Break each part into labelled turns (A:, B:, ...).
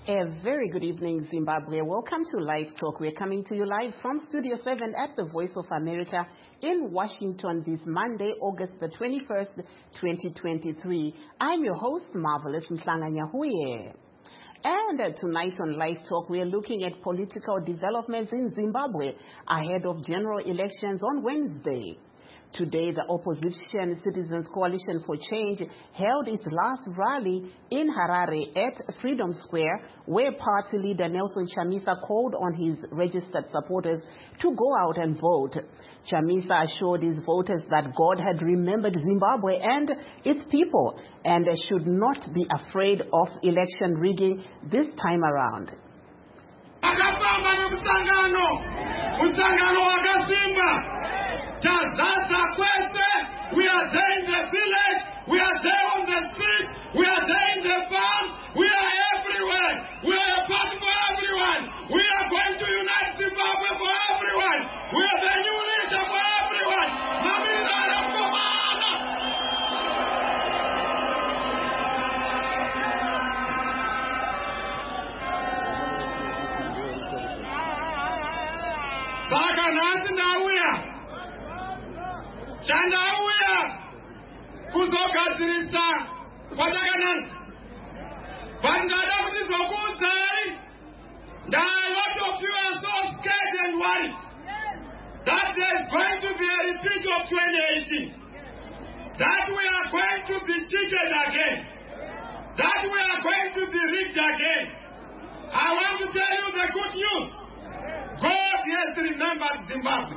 A: A very good evening, Zimbabwe. Welcome to Live Talk. We're coming to you live from Studio 7 at the Voice of America in Washington this Monday, August the 21st, 2023. I'm your host, Marvelous Mhlanga-Nyahuye. And tonight on Live Talk, we are looking at political developments in Zimbabwe ahead of general elections on Wednesday. Today, the opposition Citizens Coalition for Change held its last rally in Harare at Freedom Square, where party leader Nelson Chamisa called on his registered supporters to go out and vote. Chamisa assured his voters that God had remembered Zimbabwe and its people and should not be afraid of election rigging this time around.
B: We are there in the village, we are there on the streets, we are there in the farms, we are everywhere. We are a party for everyone. We are going to unite Zimbabwe for everyone. We are the new leader for everyone. Saka nasi ndauya. Chandauya kuzogadzirisa kwatakananga. Vandada kuti zokuudzai. A lot of you are so scared and worried that there is going to be a repeat of 2018. That we are going to be cheated again. That we are going to be rigged again. I want to tell you the good news. God has remembered Zimbabwe.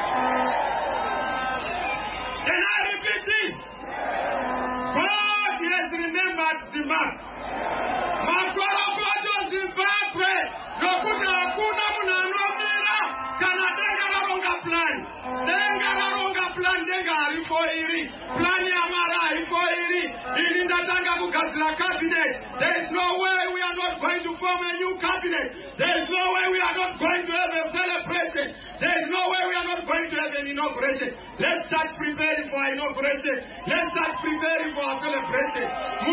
B: Can I repeat this? God has remembered Zimbabwe. Makorokoto Zimbabwe. Nokuti hakuna munhu anomira kana denga raronga plan. Denga raronga plan, denga haripo iri. Plan yamara haripo iri. Ini ndatanga kugadzira cabinet. There is no way we are not going to form a new cabinet. There is no way we are not going to have a celebration. There is no way we are not going to have an inauguration. Let's start preparing for our inauguration. Let's start preparing for our celebration.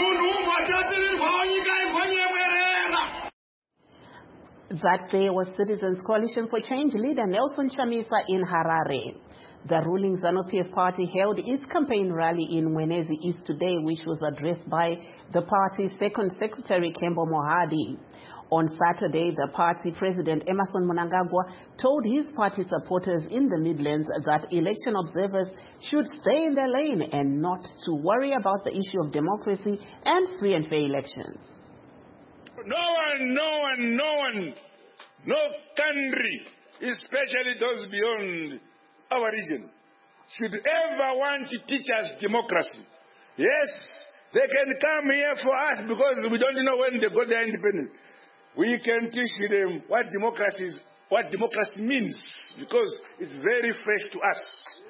A: That day was Citizens Coalition for Change leader Nelson Chamisa in Harare. The ruling ZANU-PF party held its campaign rally in Mwenezi East today, which was addressed by the party's second secretary, Kembo Mohadi. On Saturday, the party president, Emmerson Mnangagwa, told his party supporters in the Midlands that election observers should stay in their lane and not to worry about the issue of democracy and free and fair elections.
B: No country, especially those beyond our region, should ever want to teach us democracy. Yes, they can come here for us because we don't know when they got their independence. We can teach them what democracy means, because it's very fresh to us.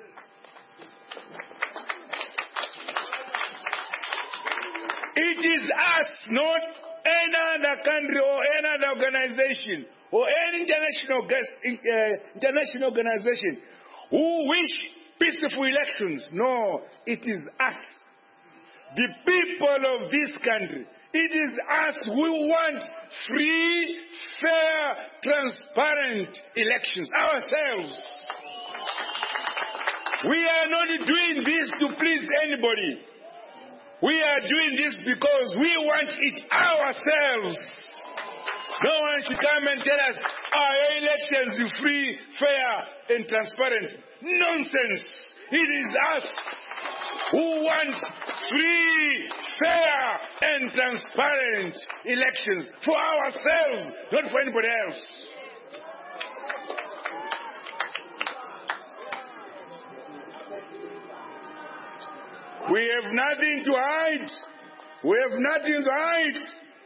B: It is us, not any other country or any other organization or any international organization who wish peaceful elections. No, it is us, the people of this country. It is us who want free, fair, transparent elections ourselves. We are not doing this to please anybody. We are doing this because we want it ourselves. No one should come and tell us our elections are free, fair, and transparent. Nonsense. It is us who want free, fair, and transparent elections for ourselves, not for anybody else. We have nothing to hide. We have nothing to hide.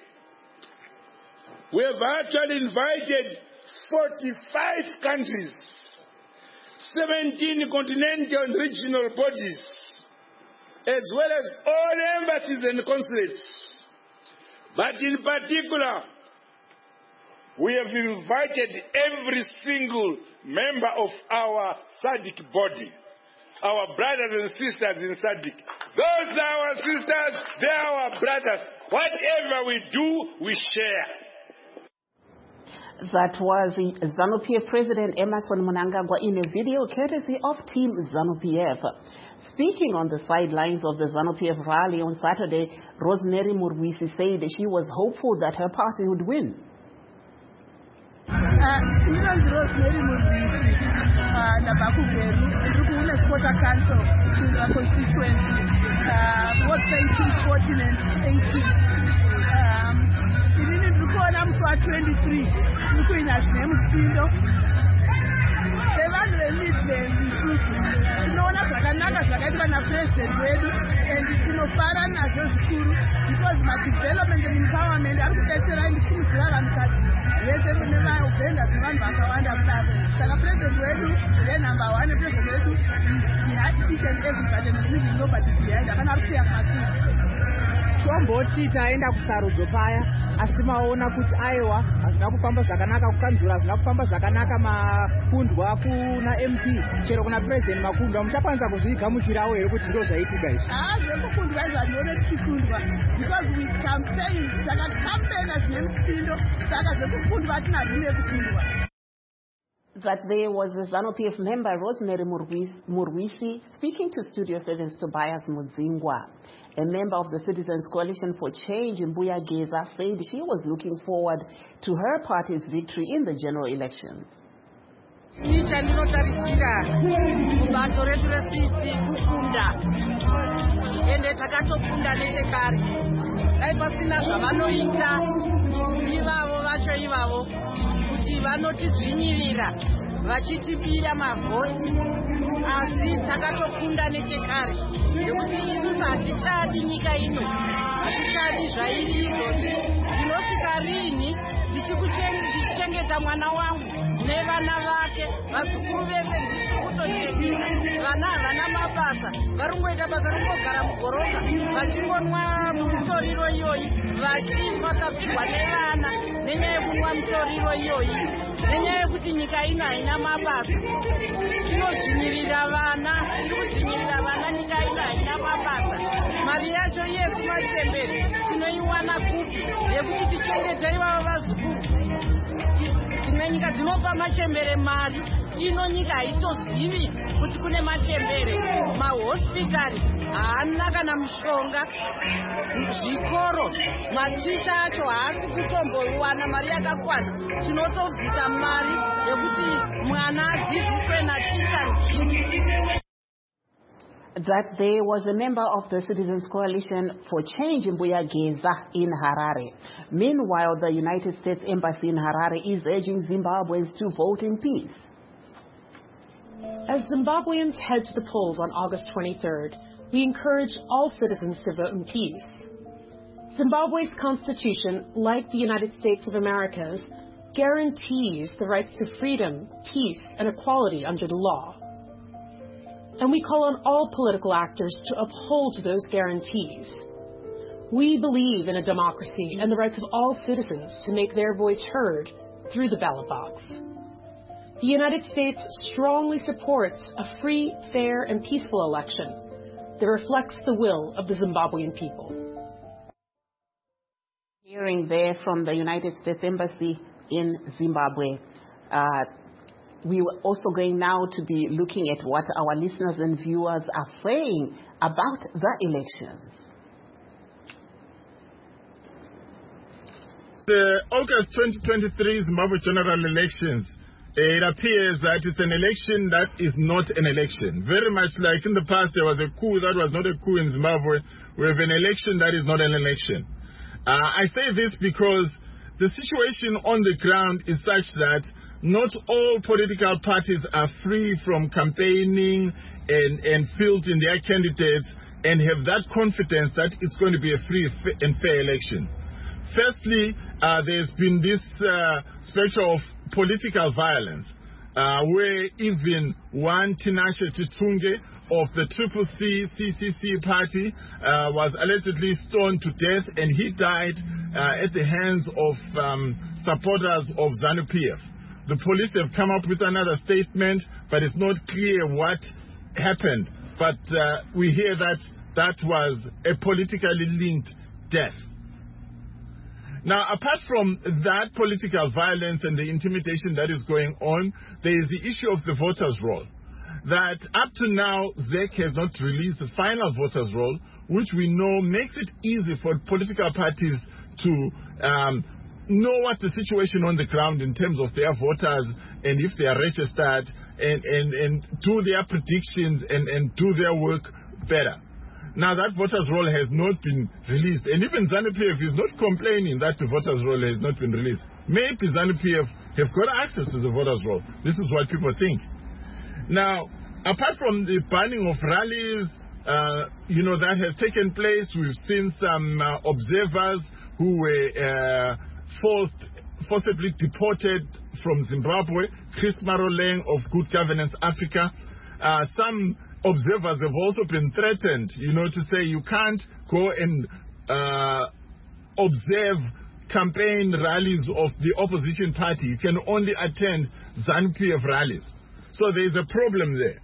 B: We have actually invited 45 countries, 17 continental and regional bodies, as well as all embassies and consulates. But in particular, we have invited every single member of our SADC body, our brothers and sisters in SADC. Those are our sisters, they are our brothers. Whatever we do, we share.
A: That was ZANU-PF President Emmerson Mnangagwa in a video courtesy of Team ZANU-PF. Speaking on the sidelines of the ZANU-PF rally on Saturday, Rosemary Murwisi said she was hopeful that her party would win.
C: Rosemary Murwisi, Nabakugeri, Rukuna Squatter Council, Childra constituency, both 2014 and 18. I'm 23. Looking at them, they want to lead them. No one has a president ready, and it's no foreign as a school because my development and empowerment are better and things are cut. Yes, I never open that one back around after. The president ready, then number one, president ready. He had each and everybody and living nobody behind. I cannot see a massive. Tomboti taenda kusarudzo paya asi maona kuti aiwa hazina kufamba zvakanaka kukanzura hazina kufamba zvakanaka makundwa kuna MP chero kuna president makundwa muchakwanisa kuzvigamuchirawo here kuti ndo zvaitika izvi zvekukundwa izvi hazvinode tichikundwa because we campaign takacampaign zvine mutindo saka zvekukundwa hatina zvine kukundwa.
A: That there was a ZANU-PF member, Rosemary Murwisi, speaking to Studio 7's Tobias Mudzingwa. A member of the Citizens Coalition for Change, Mbuya Geza, said she was looking forward to her party's victory in the general elections.
D: Vachitipira mavhoti asi takatokunda nechekare nekuti isusu hatichadi nyika ino hatichadi zvairi izvozvi ndinosvika rini ndichichengeta mwana wangu nevana vake vazukuru vese ndisi kutochengeta vana havana mabasa varingoita basa ringogara mugoroka vachingonwa mitoriro iyoyi vachifa kafirwa nevana nenyaya yekunwa mitoriro iyoyi nenyaya yekuti nyika ino haina mabasa inodzvinyirira vana irikudzvinyirira vana nyika ino haina mabasa mari yacho yesu machemberi tinoiwana kupi yekuti tichengete ivavo vazukuru dzimwe nyika dzinopa machembere mari ino nyika haitozivi kuti kune machembere mahospitari haana kana mushonga zvikoro maticha acho haasi kutombowana mari yakakwana tinotobvisa mari yekuti mwana adzidziswe naticha njini.
A: That there was a member of the Citizens Coalition for Change, Mbuya Geza, in Harare. Meanwhile, the United States Embassy in Harare is urging Zimbabweans to vote in peace.
E: As Zimbabweans head to the polls on August 23rd, we encourage all citizens to vote in peace. Zimbabwe's constitution, like the United States of America's, guarantees the rights to freedom, peace, and equality under the law. And we call on all political actors to uphold those guarantees. We believe in a democracy and the rights of all citizens to make their voice heard through the ballot box. The United States strongly supports a free, fair, and peaceful election that reflects the will of the Zimbabwean people.
A: Hearing there from the United States Embassy in Zimbabwe. We are also going now to be looking at what our listeners and viewers are saying about the elections.
B: The August 2023 Zimbabwe general elections, it appears that it's an election that is not an election. Very much like in the past there was a coup that was not a coup in Zimbabwe. We have an election that is not an election. I say this because the situation on the ground is such that not all political parties are free from campaigning and fielding their candidates and have that confidence that it's going to be a free and fair election. Firstly, there's been this spectre of political violence where even one Tinashe Chitunge of the CCC party was allegedly stoned to death, and he died at the hands of supporters of ZANU-PF. The police have come up with another statement, but it's not clear what happened. But we hear that that was a politically linked death.
F: Now, apart from that political violence and the intimidation that is going on, there is the issue of the voters' roll. That up to now, ZEC has not released the final voters' roll, which we know makes it easy for political parties to know what the situation on the ground in terms of their voters and if they are registered and do their predictions and do their work better. Now that voters' roll has not been released, and even ZANU-PF is not complaining that the voters' roll has not been released. Maybe ZANU-PF have got access to the voters' roll. This is what people think. Now, apart from the banning of rallies, that has taken place, we've seen some observers who were forcibly deported from Zimbabwe. Chris Maroleng of Good Governance Africa. Some observers have also been threatened, to say you can't go and observe campaign rallies of the opposition party. You can only attend ZANU-PF rallies. So there is a problem there.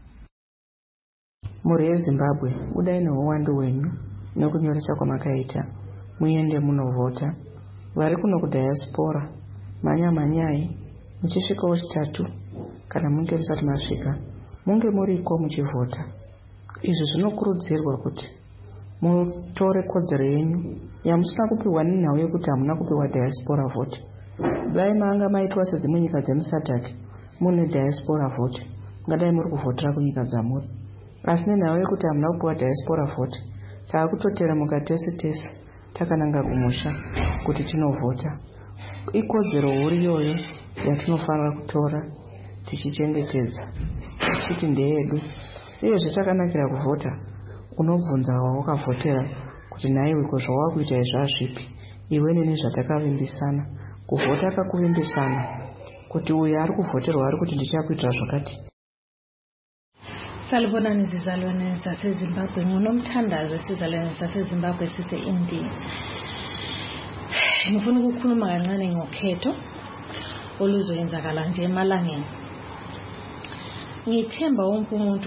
G: Muri yeZimbabwe udai neuwandu wenyu nekunyoresa kwamakaita muende munovhota. Vari kuno kudiaspora manyai muchisvikawo chitatu kana munge musati masvika munge muriko muchivhota. Izvi zvinokurudzirwa kuti mutore kodzero yenyu yamusina kupiwa nenhau yekuti hamuna kupiwa diaspora vote. Dai manga maitwa sedzimwe nyika dzemusadhaki mune diaspora vote, ngadai muri kuvhotera kunyika dzamuri. Asi nenhau yekuti hamuna kupiwa diaspora vote, taakutotera tese takananga kumusha kuti tinovhota. Ikodzero huru iyoyo yatinofanira kutora tichichengetedza tichiti ndeyedu. Uyezve chakanakira kuvhota, unobvunza wawakavhotera kuti naiwe ko zvawakuita izvazvipi, iwe neni zvatakavimbisana. Kuvhota kakuvimbisana kuti uyu ari kuvhoterwa ari kuti ndichakuitira zvakati.
H: Salibonani zizalwane zaseZimbabwe, ngunomthandazo sizalwane zaseZimbabwe sise-India. Ngifuna ukukhuluma kancane ngokhetho oluzoyenzakala nje emalangeni. Ngithemba wonke umuntu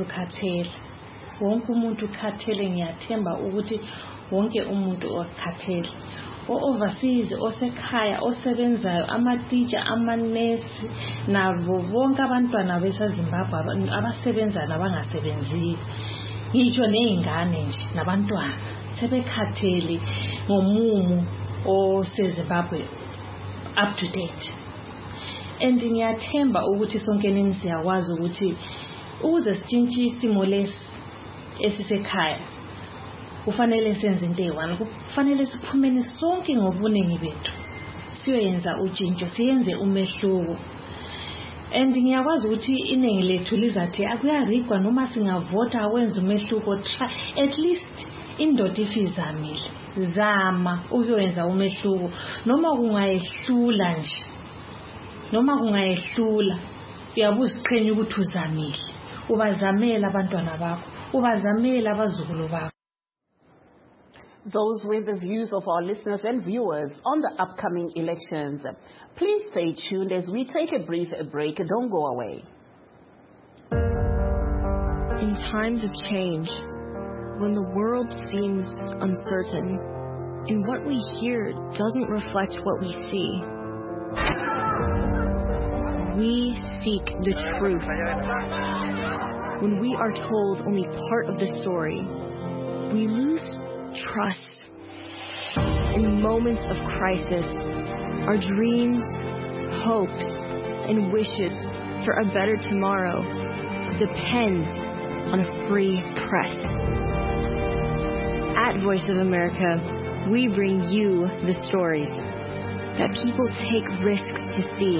H: khathele, ngiyathemba ukuthi wonke umuntu okhathele. O-overseas, osekhaya, osebenzayo, amatitsha, amanesi, nabo bonke abantwana besaZimbabwe abasebenzayo nabangasebenziyo. Ngitsho ney'ngane nje nabantwana sebekhathele ngomumo oseZimbabwe up to date. And ngiyathemba ukuthi sonke nini siyakwazi ukuthi ukuze sitshintshe isimo lesi esisekhaya kufanele senze into eyi-one. Kufanele siphumeni sonke ngobuningi bethu siyoyenza utshintsho, siyenze umehluko. And ngiyakwazi ukuthi iningi lethu lizathi akuyarigwa noma singavota awenza umehluko. At least indoda ifizamile, zama ukuyenza umehluko noma kungayehlula nje. Noma kungayehlula uyabuza iqhenye ukuthi uzamile, ubazamela abantwana bakho, ubazamela abazukulu bakho.
A: Those were the views of our listeners and viewers on the upcoming elections. Please stay tuned as we take a brief break. Don't go away.
I: In times of change, when the world seems uncertain and what we hear doesn't reflect what we see, we seek the truth. When we are told only part of the story, we lose trust. In moments of crisis, our dreams, hopes, and wishes for a better tomorrow depends on a free press. At Voice of America, we bring you the stories that people take risks to see.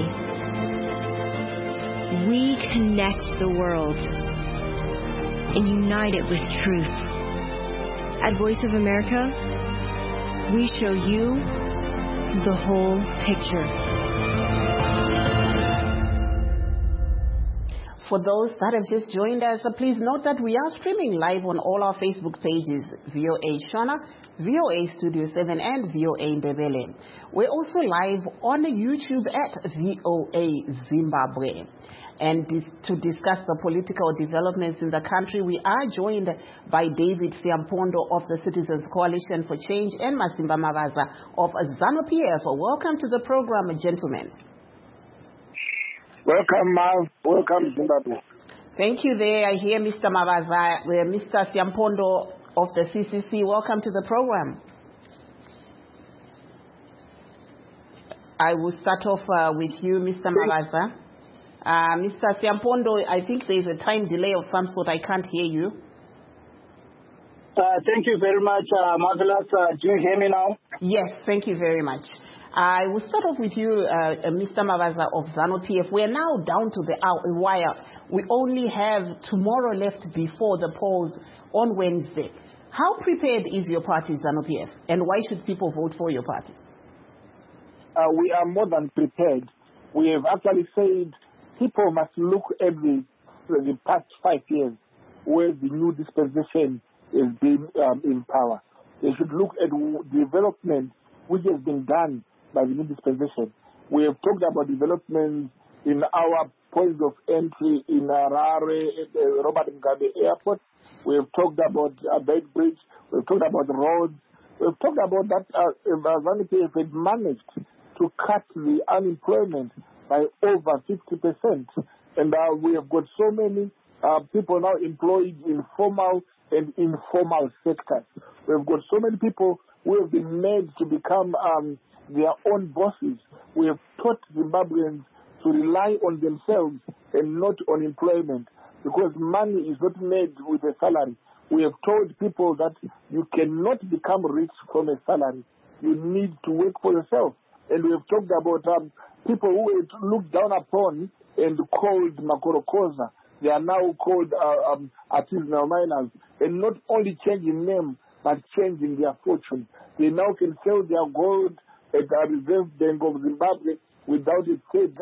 I: We connect the world and unite it with truth. At Voice of America, we show you the whole picture.
A: For those that have just joined us, please note that we are streaming live on all our Facebook pages, VOA Shona, VOA Studio 7, and VOA Ndebele. We're also live on YouTube at VOA Zimbabwe. And to discuss the political developments in the country, we are joined by David Siampondo of the Citizens Coalition for Change and Masimba Mavaza of ZANU-PF. Welcome to the program, gentlemen.
J: Welcome, Mal. Welcome, Zimbabwe.
A: Thank you there. I hear Mr. Mavaza, Mr. Siampondo of the CCC. Welcome to the program. I will start off with you, Mr. Mavaza. Mr. Siampondo, I think there is a time delay of some sort. I can't hear you.
J: Thank you very much, Marvelous. Do you hear me now?
A: Yes, thank you very much. I will start off with you, Mr. Mavaza of ZANU-PF. We are now down to the wire. We only have tomorrow left before the polls on Wednesday. How prepared is your party, ZANU-PF, and why should people vote for your party?
J: We are more than prepared. We have actually said people must look at the past 5 years where the new dispensation has been in power. They should look at development which has been done by the new dispensation. We have talked about development in our points of entry in Harare, Robert Mugabe Airport. We have talked about Bed Bridge. We have talked about roads. We have talked about that ZANU-PF had managed to cut the unemployment by over 50%. And we have got so many people now employed in formal and informal sectors. We have got so many people who have been made to become their own bosses. We have taught Zimbabweans to rely on themselves and not on employment, because money is not made with a salary. We have told people that you cannot become rich from a salary. You need to work for yourself. And we have talked about people who were looked down upon and called Makorokoza. They are now called artisanal miners, and not only changing name, but changing their fortune. They now can sell their gold at the Reserve Bank of Zimbabwe without a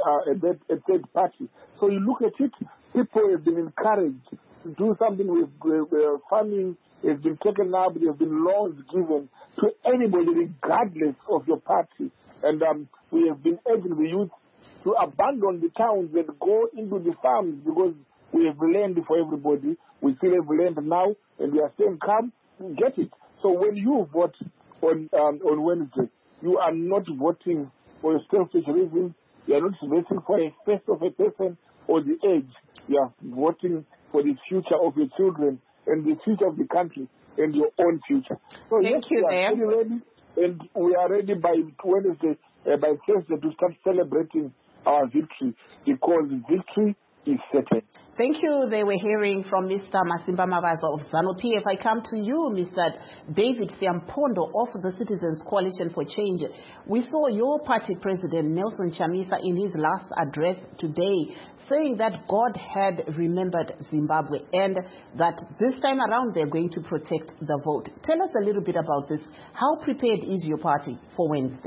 J: third party. So you look at it, people have been encouraged to do something with farming. Has been taken up. There have been loans given to anybody regardless of your party. And we have been urging the youth to abandon the towns and go into the farms, because we have land for everybody. We still have land now, and we are saying, come, get it. So when you vote on Wednesday, you are not voting for a selfish reason. You are not voting for a face of a person or the age. You are voting for the future of your children and the future of the country and your own future. So
A: Thank you,
J: we are very ready, and we are ready by Wednesday, by Thursday, to start celebrating our victory, because victory is certain.
A: Thank you. They were hearing from Mr. Masimba Mavaza of ZANU-PF. I come to you, Mr. David Siampondo of the Citizens Coalition for Change. We saw your party president, Nelson Chamisa, in his last address today, saying that God had remembered Zimbabwe and that this time around they're going to protect the vote. Tell us a little bit about this. How prepared is your party for Wednesday?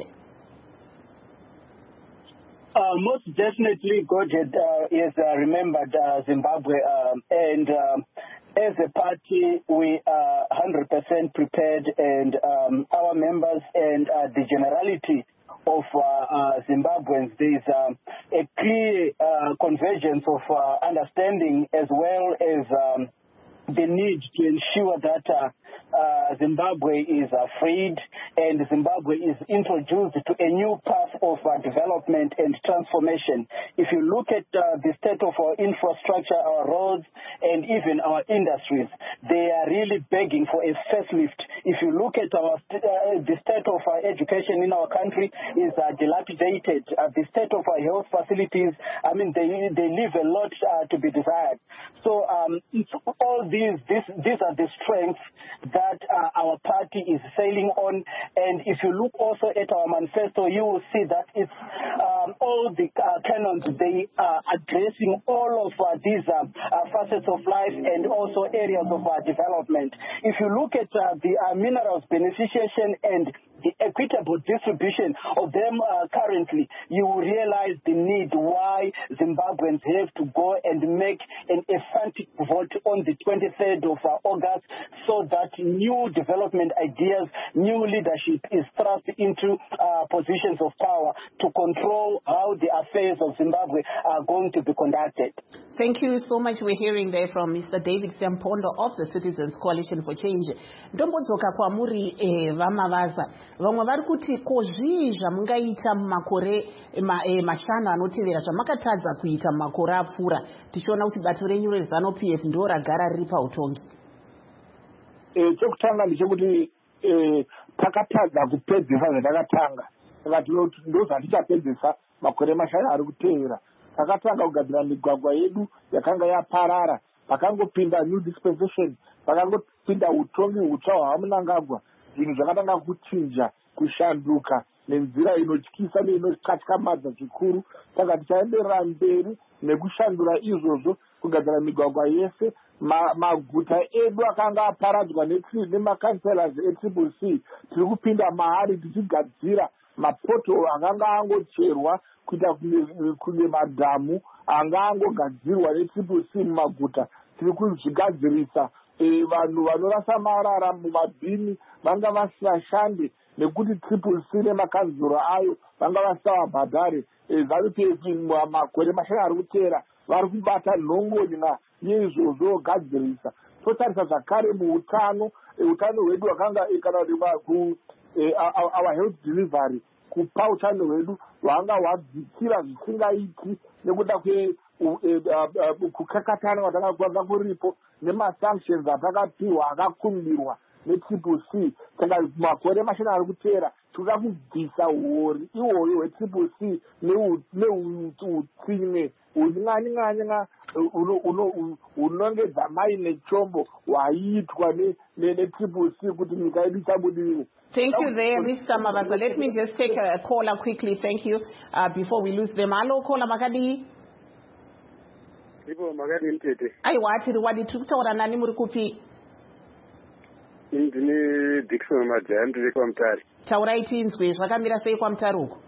J: Most definitely, God has remembered Zimbabwe, and as a party, we are 100% prepared, and our members and the generality of Zimbabweans, there is a clear convergence of understanding, as well as the need to ensure that Zimbabwe is freed and Zimbabwe is introduced to a new path of development and transformation. If you look at the state of our infrastructure, our roads, and even our industries, they are really begging for a facelift. If you look at the state of our education in our country is dilapidated. The state of our health facilities, I mean, they leave a lot to be desired. So it's all these are the strengths that our party is sailing on. And if you look also at our manifesto, you will see that it's all the canons, they are addressing all of these facets of life and also areas of development. If you look at the minerals beneficiation and
K: the equitable distribution of them currently, you will realize the need why Zimbabweans have to go and make an emphatic vote on the 23rd of August, so that new development ideas, new leadership is thrust into positions of power to control how the affairs of Zimbabwe are going to be conducted.
A: Thank you so much. We're hearing there from Mr. David Sempondo of the Citizens Coalition for Change. Ndombodzoka kwamuri vamavaza vamwe vari kuti kozvii zvamungaita mumakore mashanu anotevera zvamakatadza kuita mumakore apfuura tichiona kuti bato renyu reZANU-PF ndo ragara riri pautongi?
J: Chokutanga ndechekuti takatadza kupedzisa zvatakatanga, saka ndo zvatichapedzisa makore mashanu ari kutevera. Takatanga kugadzira migwagwa yedu yakanga yaparara, pakangopinda new dispensation, pakangopinda utongi hutsva hwaMnangagwa, zvinhu zvakatanga kuchinja, kushanduka nenzira inotyisa neinotyamadza zvikuru. Saka tichaenderera mberi nekushandura izvozvo, kugadzira migwagwa yese. Maguta edu akanga aparadzwa nemakanselas eCCC tiri kupinda mahari tichigadzira mapotoro akanga angocherwa kuita kune madhamu anga angogadzirwa neCCC mumaguta tiri kuzvigadzirisa. Vanhu vanorasa marara mumabhini vanga vasashande nekuti CCC nemakanzura ayo vanga vasavabhadhare. ZANU-PF makore mashanu ari kutevera vari kubata nhongonya yeizvozvo gadzirisa. Totarisa zvakare muutano, utano hwedu hwakanga kana our health delivery, kupa utano hwedu hwanga hwadzikira zvisingaiti nekuda kukakatana kwatakakwanza kuripo nemasanctions atakapihwa akakumbirwa neCCC. Saka makore mashanu ari kutevera toda kubvisa hori iwoyo hweCCC neutsinye unyanya unongedza mai nechombo hwaiitwa neCCC kuti nyika yedu isabudirire.
A: Thank you there, Mr. Mavaza. Let me just take a caller quickly. Thank you. Before we lose them. Hello, caller Makadi.
L: Ipo Makadi Mtete.
A: Aiwa tiri wadi tukutaura nani muri kupi?
L: Ndini Dickson Majaya ndiri kwa Mutare.
A: Taurai tinzwe zvakamira sei kwa Mutare uko?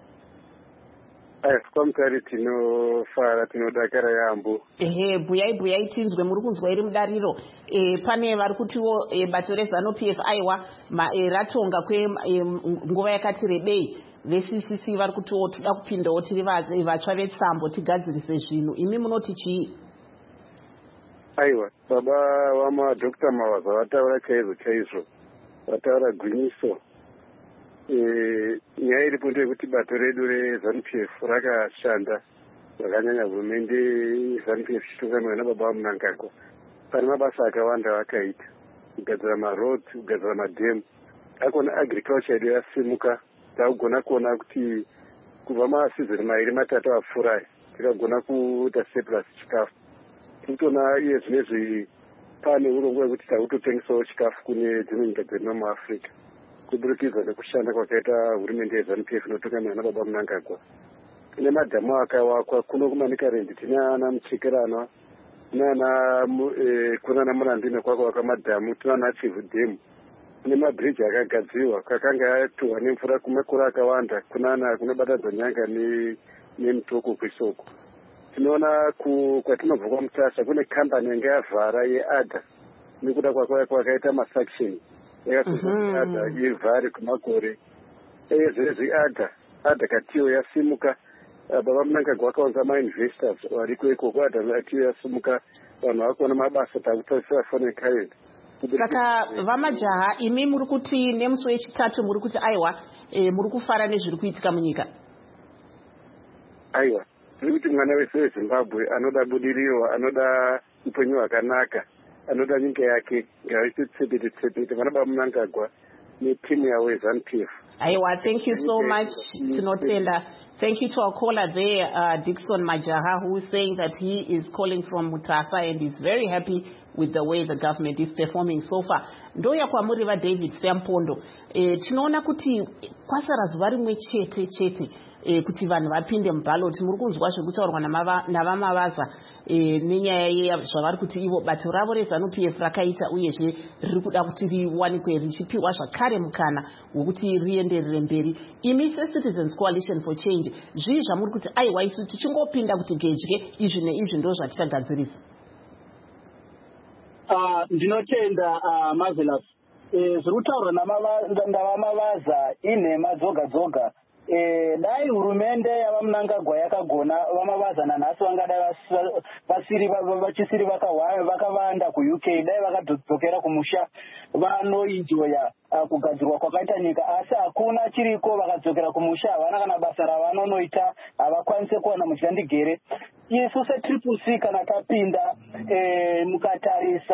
L: Kwa Mutare tinofara tinodakara yaambo.
A: Buyai tinzwe muri kunzwa iri mudariro. Pane vari kutiwo bato reZANU-PF aiwa ratonga nguva yakati rebei. VeCCC vari kutiwo toda kupindawo tiri vatsva vetsambo tigadzirise zvinhu. Imi munoti chii?
L: Aiwa, baba vamaDr. Mavaza vataura chaizvo, vataura gwinyiso. Nyaya iripo ndeyekuti bato redu reZANU-PF rakashanda zvakanyanya. Hurumende ZANU-PF ichitungamirwa nababa vaMnangagwa pane mabasa akawanda vakaita, kugadzira maroads, kugadzira madhemu. Akona agriculture yedu yasimuka, takugona kuona kuti kubva masizoni mairi matatu apfuurayo tikagona kuita surplus chikafu. Tinotoona iye zvinezvi pane urongwa hwekuti takutotengesawo chikafu kune dzimwe nyika dzedu muAfrica kuburikidza nekushanda kwakaita hurumende yeZANU-PF inotungamirwa nababa Mnangagwa. Kune madhamu akawakwa kuno kuManicaland tinana Muchekerana, kunana Murambi nekwakawaka madhamu, tinana Chivu Dam. Kune mabridge akagadzirwa kakanga yatorwa nemvura kumakore akawanda kunobatadza Nyanga neMutoko kwisoko. Tinoona kwatinobva kwaMutasha kune kambani yanga yavhara yeAdha nekuda kwakaita masaction yakazozviAdha ivhare kumakore. Zvezvi Adha katiyo yasimuka, baba Mnangagwa akaunza mainvestors variko ikoko. Adha katiyo yasimuka, vanhu vakuona mabasa takutarisa fone current.
A: Saka vamajaha imi muri kuti nemusi wechitatu muri kuti aiwa muri kufara nezviri kuitika munyika?
L: Aiwa, tiri kuti mwana wese weZimbabwe anoda budiriro, anoda upenyu hwakanaka, anoda nyika yake ngaite tsepete vana baba Mnangagwa netimu yawo yeZANU-PF.
A: Aiwa, thank you so much. Tinotenda. Thank you to our caller there, Dickson Majaha, who is saying that he is calling from Mutasa and is very happy with the way the government is performing so far. Ndoya kwamuri va David Sempondo. Tinoona kuti kwasara zuva rimwe chete kuti vanhu vapinde muballot. Muri kunzwa zvekutaurwa navamavaza nenyaya zvavari kuti ivo bato ravo reZANU-PF rakaita uyezve riri kuda kuti riwanikwe richipiwa zvakare mukana wekuti rienderere mberi. Imi seCitizens Coalition for Change, zvii zvamuri kuti aiwa isu tichingopinda kuti gedye izvi neizvi ndo zvatichagadzirisa?
K: Ndinotenda Marvelous. Zviri kutaurwa ndavamavaza inhema dzoga dzoga. Dai hurumende yavamunangagwa yakagona vamavaza nanhasi vangadai vachisiri vakawanda kuUK, dai vakadzokera kumusha vanoenjoya kugadzirwa kwakaita nyika, asi hakuna chiriko. Vakadzokera kumusha havana kana basa ravanonoita, havakwanise kuwana mushandigere. Isu seTriple-C kana tapinda mukatarisa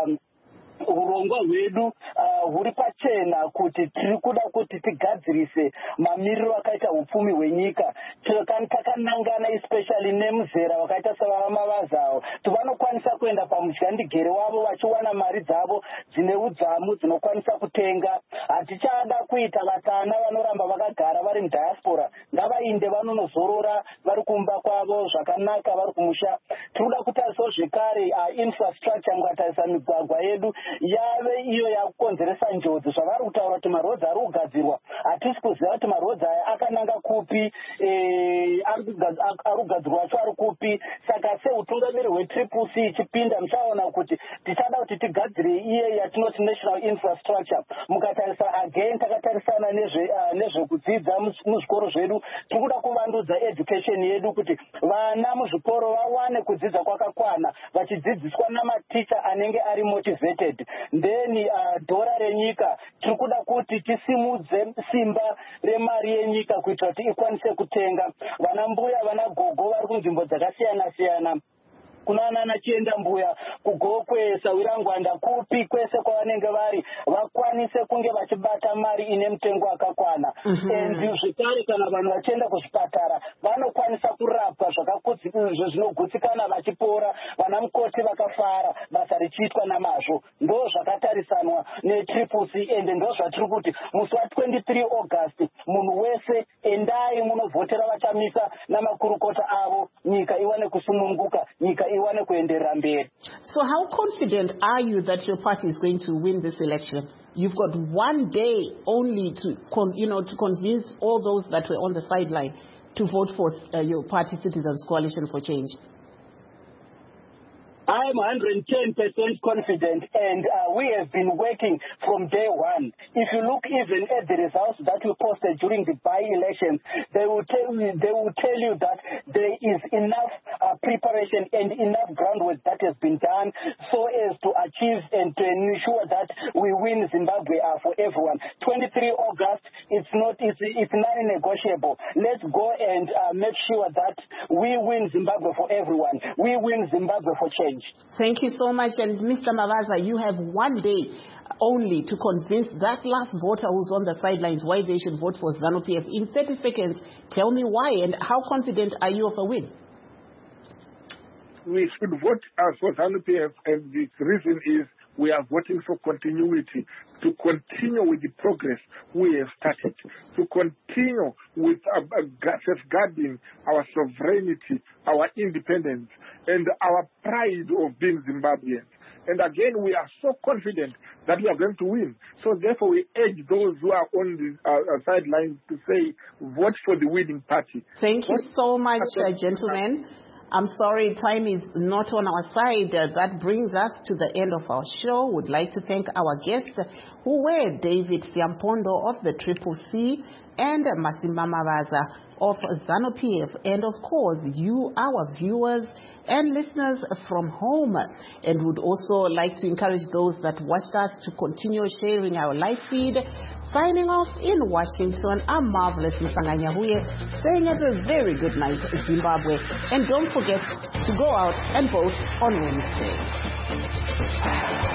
K: urongwa hwedu huri pachena kuti tiri kuda kuti tigadzirise mamiriro akaita upfumi hwenyika. Takanangana especially nemuzera wakaita savamavazawo, vanokwanisa kuenda pamushandigere wavo vachiwana mari dzavo dzine udzamu dzinokwanisa kutenga. Hatichada kuita vatana vanoramba vakagara vari mudiaspora, ngavainde vanonozorora vari kumba kwavo zvakanaka vari kumusha. Tiri kuda kutarisawo zvekare infrastructure, mukatarisa migwagwa yedu yave iyo yakukonzeresa njodzi. Zvavari kutaura kuti marodzi ari kugadzirwa, hatisi kuziva kuti marodzi aya akananga kupi, ari kugadzirwa acho ari kupi. Saka seutungamiri hweTriple-C ichipinda muchaona kuti tichada kuti tigadzire iye yatinoti national infrastructure. Mukatarisa again takatarisana nezvekudzidza muzvikoro zvedu, tiri kuda kuvandudza education yedu kuti vana muzvikoro vawane kudzidza kwakakwana vachidzidziswa namaticha anenge ari motivated. Then dhora renyika tiri kuda kuti tisimudze simba remari yenyika kuitira kuti ikwanise kutenga. Vana mbuya vana gogo vari kunzvimbo dzakasiyana siyana, kunana chienda mbuya kugokwe sawirangwanda kupi kwese kwavanenge vari vakwanise kunge vachibata mari ine mutengo wakakwana. Zvekare kana vanhu vachienda kuzvipatara vanokwanisa kurapwa zvinogutsikana vachipora, vana mukoti vakafara, basa richiitwa namazvo. Ndo zvakatarisanwa neTriple-C ende ndo zvatiri kuti musi wa23 August munhu wese endai munovhotera vachamisa namakurukota avo, nyika iwane kusununguka, nyika iwane kuenderera mberi.
A: So how confident are you that your party is going to win this election? You've got one day only to convince all those that were on the sideline to vote for your party, Citizens Coalition for Change.
K: I am 110% confident, and we have been working from day one. If you look even at the results that we posted during the by-elections, they will tell you that there is enough preparation and enough groundwork that has been done so as to achieve and to ensure that we win Zimbabwe for everyone. 23 August, it's non-negotiable. Let's go and make sure that we win Zimbabwe for everyone. We win Zimbabwe for change.
A: Thank you so much. And Mr. Mavaza, you have one day only to convince that last voter who's on the sidelines why they should vote for ZANU-PF. In 30 seconds, tell me why and how confident are you of a win?
J: We should vote for ZANU-PF, and the reason is we are voting for continuity, to continue with the progress we have started, to continue with safeguarding our sovereignty, our independence, and our pride of being Zimbabweans. And again, we are so confident that we are going to win. So therefore, we urge those who are on the sidelines to say, vote for the winning party.
A: Thank you so much, gentlemen. I'm sorry, time is not on our side. That brings us to the end of our show. Would like to thank our guests, who were David Siampondo of the Triple-C and Masimba Mavaza of ZANU-PF, and of course you, our viewers and listeners from home. And would also like to encourage those that watched us to continue sharing our live feed. Signing off in Washington, I'm Marvelous Msanganyahuye, saying it a very good night, Zimbabwe. And don't forget to go out and vote on Wednesday.